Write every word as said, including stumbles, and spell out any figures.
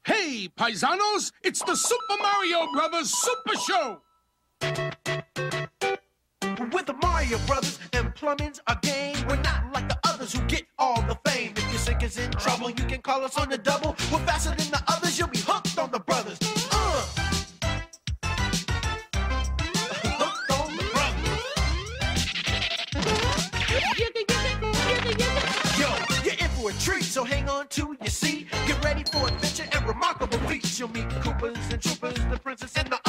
Hey, paisanos, it's the Super Mario Brothers Super Show! With the Mario Brothers and plumbing's a game. We're not like the others who get all the fame. If your sink is in trouble, you can call us on the double. We're faster than the others, you'll be hooked on the brothers. Uh. Hooked on the brothers. Yo, you're in for a treat, so hang on to your seat. Get ready for adventure and remarkable feats. You'll meet Koopas and Troopers, the princess and the